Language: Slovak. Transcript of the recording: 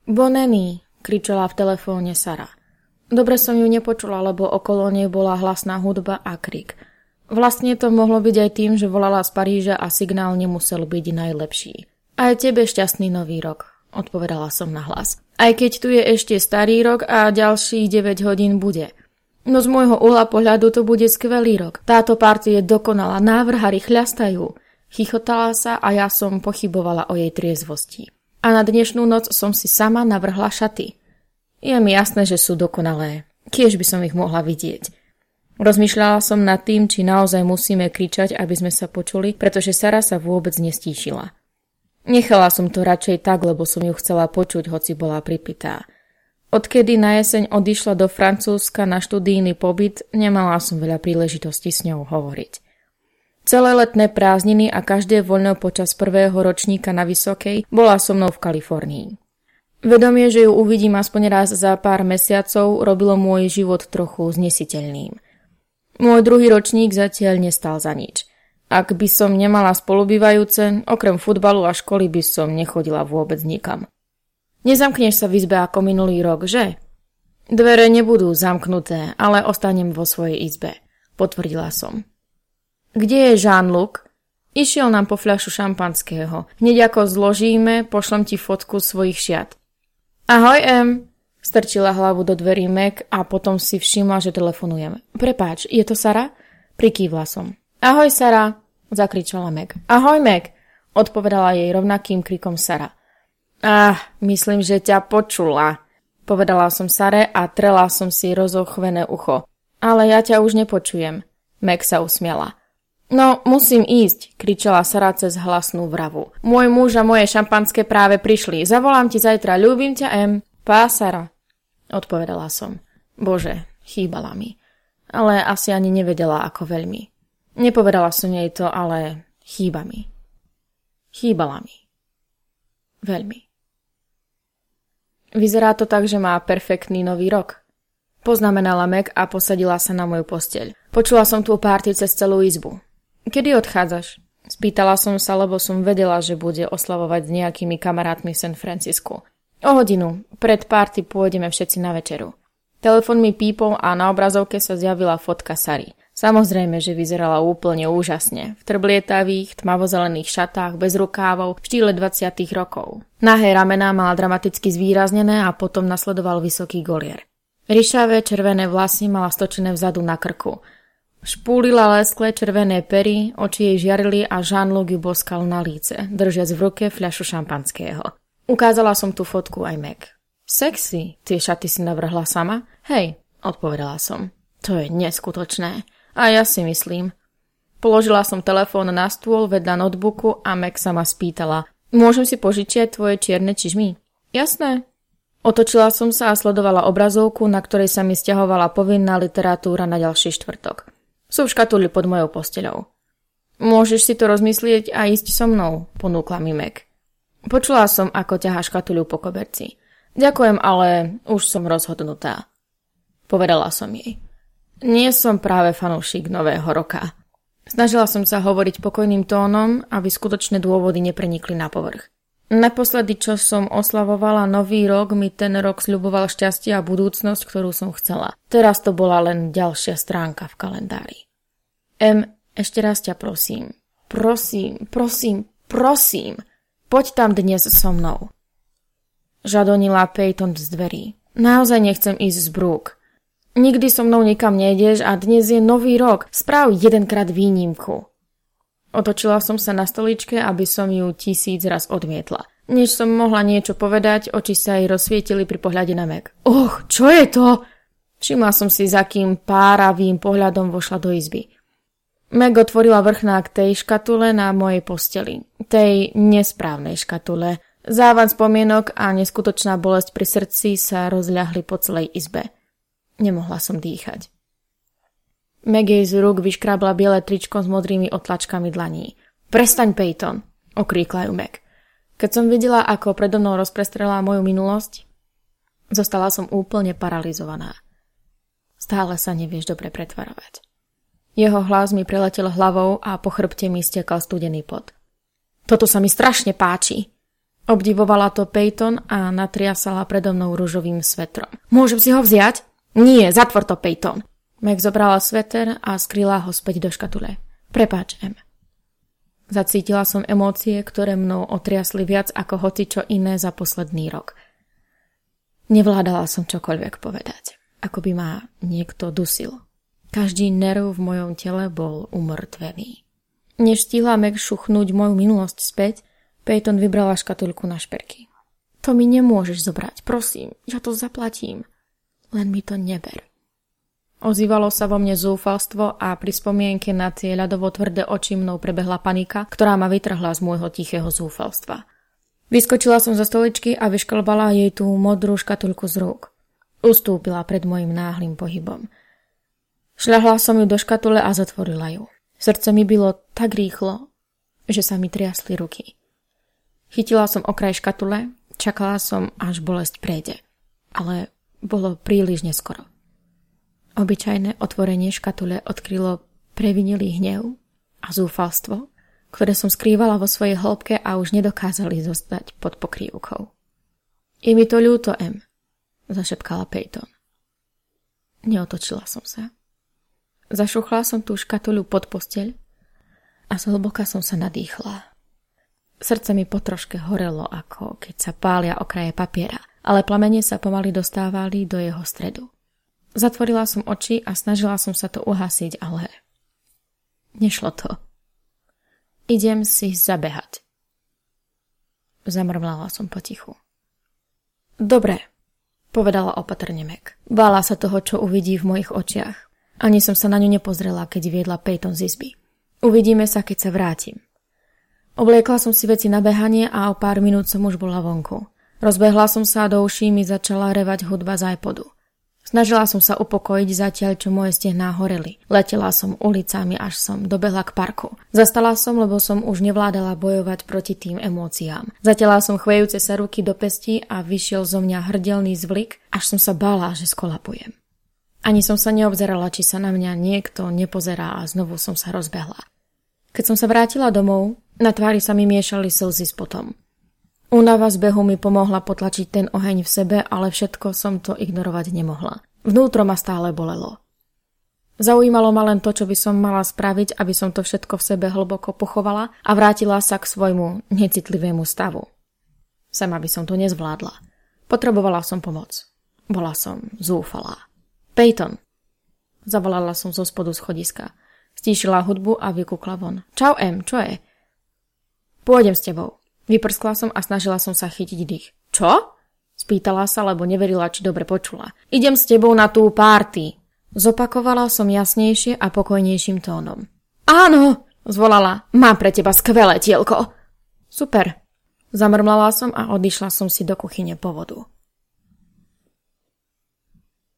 Bonemi, kričala v telefóne Sara. Dobre som ju nepočula, lebo okolo nej bola hlasná hudba a krik. Vlastne to mohlo byť aj tým, že volala z Paríža a signál nemusel byť najlepší. Aj tebe šťastný nový rok, odpovedala som nahlas. Aj keď tu je ešte starý rok a ďalších 9 hodín bude. No z môjho uhla pohľadu to bude skvelý rok. Táto party je dokonalá, návrhári chľastajú. Chichotala sa a ja som pochybovala o jej triezvosti. A na dnešnú noc som si sama navrhla šaty. Je mi jasné, že sú dokonalé. Kiež by som ich mohla vidieť. Rozmýšľala som nad tým, či naozaj musíme kričať, aby sme sa počuli, pretože Sara sa vôbec nestíšila. Nechala som to radšej tak, lebo som ju chcela počuť, hoci bola pripitá. Odkedy na jeseň odišla do Francúzska na študijný pobyt, nemala som veľa príležitostí s ňou hovoriť. Celé letné prázdniny a každé voľno počas prvého ročníka na Vysokej bola so mnou v Kalifornii. Vedomie, že ju uvidím aspoň raz za pár mesiacov, robilo môj život trochu znesiteľným. Môj druhý ročník zatiaľ nestal za nič. Ak by som nemala spolubývajúce, okrem futbalu a školy by som nechodila vôbec nikam. Nezamkneš sa v izbe ako minulý rok, že? Dvere nebudú zamknuté, ale ostanem vo svojej izbe, potvrdila som. Kde je Jean-Luc? Išiel nám po fľašu šampanského. Hneď ako zložíme, pošlem ti fotku svojich šiat. Ahoj, Em. Strčila hlavu do dverí Meg a potom si všimla, že telefonujem. Prepáč, je to Sara? Prikývla som. Ahoj, Sara, zakričala Meg. Ahoj, Meg, odpovedala jej rovnakým krikom Sara. Myslím, že ťa počula, povedala som Sare a trela som si rozochvené ucho. Ale ja ťa už nepočujem. Meg sa usmiala. No, musím ísť, kričala Sara cez hlasnú vravu. Môj muž a moje šampanské práve prišli. Zavolám ti zajtra, ľúbim ťa, Em. Pá, Sara, odpovedala som. Bože, chýbala mi. Ale asi ani nevedela, ako veľmi. Nepovedala som jej to, ale chýba mi. Chýbala mi. Veľmi. Vyzerá to tak, že má perfektný nový rok. Poznamenala Meg a posadila sa na moju posteľ. Počula som tú párty cez celú izbu. Kedy odchádzaš? Spýtala som sa, lebo som vedela, že bude oslavovať s nejakými kamarátmi v San Francisku. O hodinu. Pred párty pôjdeme všetci na večeru. Telefón mi pípol a na obrazovke sa zjavila fotka Sary. Samozrejme, že vyzerala úplne úžasne. V trblietavých, tmavozelených šatách, bez rukávov, v štýle 20. rokov. Nahé ramená mala dramaticky zvýraznené a potom nasledoval vysoký golier. Ryšavé červené vlasy mala stočené vzadu na krku. Špúlila lesklé červené pery, oči jej žiarili a Jean-Luc ju boskal na líce, držiac v ruke fľašu šampanského. Ukázala som tú fotku aj Meg. Sexy, tie šaty si navrhla sama? Hej, odpovedala som. To je neskutočné. A ja si myslím. Položila som telefón na stôl vedľa notebooku a Meg sa ma spýtala. Môžem si požičiať tvoje čierne čižmy? Jasné. Otočila som sa a sledovala obrazovku, na ktorej sa mi sťahovala povinná literatúra na ďalší štvrtok. Sú v škatuli pod mojou posteľou. Môžeš si to rozmyslieť a ísť so mnou, ponúkla mi Meg. Počula som, ako ťahá škatuľu po koberci. Ďakujem, ale už som rozhodnutá. Povedala som jej. Nie som práve fanúšik nového roka. Snažila som sa hovoriť pokojným tónom, aby skutočné dôvody neprenikli na povrch. Naposledy, čo som oslavovala nový rok, mi ten rok sľuboval šťastie a budúcnosť, ktorú som chcela. Teraz to bola len ďalšia stránka v kalendári. Ešte raz ťa prosím. Prosím. Poď tam dnes so mnou. Žadonila Peyton z dverí. Naozaj nechcem ísť z Brooke. Nikdy so mnou nikam nejdeš a dnes je nový rok. Správ jedenkrát výnimku. Otočila som sa na stoličke, aby som ju 1000 raz odmietla. Než som mohla niečo povedať, oči sa jej rozsvietili pri pohľade na Meg. Čo je to? Všimla som si, za kým páravým pohľadom vošla do izby. Meg otvorila vrchnák tej škatule na mojej posteli. Tej nesprávnej škatule. Závan spomienok a neskutočná bolesť pri srdci sa rozľahli po celej izbe. Nemohla som dýchať. Meg jej z rúk vyškrábla biele tričko s modrými otlačkami dlaní. Prestaň, Peyton, okríkla ju Meg. Keď som videla, ako predo mnou rozprestrela moju minulosť, zostala som úplne paralizovaná. Stále sa nevieš dobre pretvarovať. Jeho hlas mi preletel hlavou a po chrbte mi stekal studený pot. Toto sa mi strašne páči. Obdivovala to Peyton a natriasala predo mnou ružovým svetrom. Môžem si ho vziať? Nie, zatvor to, Peyton. Meg zobrala sveter a skryla ho späť do škatule. Prepáč, Em. Zacítila som emócie, ktoré mnou otriasli viac ako hocičo iné za posledný rok. Nevládala som čokoľvek povedať. Ako by ma niekto dusil. Každý nerv v mojom tele bol umrtvený. Než stihla Meg šuchnúť moju minulosť späť, Peyton vybrala škatulku na šperky. To mi nemôžeš zobrať, prosím, ja to zaplatím. Len mi to neber. Ozývalo sa vo mne zúfalstvo a pri spomienke na tie ľadovo tvrdé oči mnou prebehla panika, ktorá ma vytrhla z môjho tichého zúfalstva. Vyskočila som zo stoličky a vyšklbala jej tú modrú škatulku z rúk. Ustúpila pred mojim náhlym pohybom. Šľahla som ju do škatule a zatvorila ju. Srdce mi bylo tak rýchlo, že sa mi triasli ruky. Chytila som okraj škatule, čakala som, až bolesť prejde. Ale bolo príliš neskoro. Obyčajné otvorenie škatule odkrylo previnilý hnev a zúfalstvo, ktoré som skrývala vo svojej hĺbke a už nedokázali zostať pod pokrývkou. Je mi to ľúto, Em, zašepkala Peyton. Neotočila som sa. Zašuchla som tú škatuľu pod posteľ a zhlboka som sa nadýchla. Srdce mi potroške horelo, ako keď sa pália okraje papiera, ale plamene sa pomaly dostávali do jeho stredu. Zatvorila som oči a snažila som sa to uhasiť, ale nešlo to. Idem si zabehať. Zamrmlala som potichu. Dobre, povedala opatrne Meg. Bála sa toho, čo uvidí v mojich očiach. Ani som sa na ňu nepozrela, keď viedla Peyton z izby. Uvidíme sa, keď sa vrátim. Obliekla som si veci na behanie a o pár minút som už bola vonku. Rozbehla som sa a do uší mi začala revať hudba z iPodu. Snažila som sa upokojiť zatiaľ, čo moje stehná horeli. Letela som ulicami, až som dobehla k parku. Zastala som, lebo som už nevládala bojovať proti tým emóciám. Zatiaľa som chvejúce sa ruky do pestí a vyšiel zo mňa hrdelný zvlik, až som sa bála, že skolapujem. Ani som sa neobzerala, či sa na mňa niekto nepozerá a znovu som sa rozbehla. Keď som sa vrátila domov, na tvári sa mi miešali slzy s potom. Únava z behu mi pomohla potlačiť ten oheň v sebe, ale všetko som to ignorovať nemohla. Vnútro ma stále bolelo. Zaujímalo ma len to, čo by som mala spraviť, aby som to všetko v sebe hlboko pochovala a vrátila sa k svojmu necitlivému stavu. Sama by som to nezvládla. Potrebovala som pomoc. Bola som zúfalá. Peyton! Zavolala som zo spodu schodiska. Stíšila hudbu a vykúkla von. Čau, Em, čo je? Pôjdem s tebou. Vyprskla som a snažila som sa chytiť dých. Čo? Spýtala sa, lebo neverila, či dobre počula. Idem s tebou na tú párty. Zopakovala som jasnejšie a pokojnejším tónom. Áno, zvolala. Mám pre teba skvelé tielko. Super. Zamrmlala som a odišla som si do kuchyne po vodu.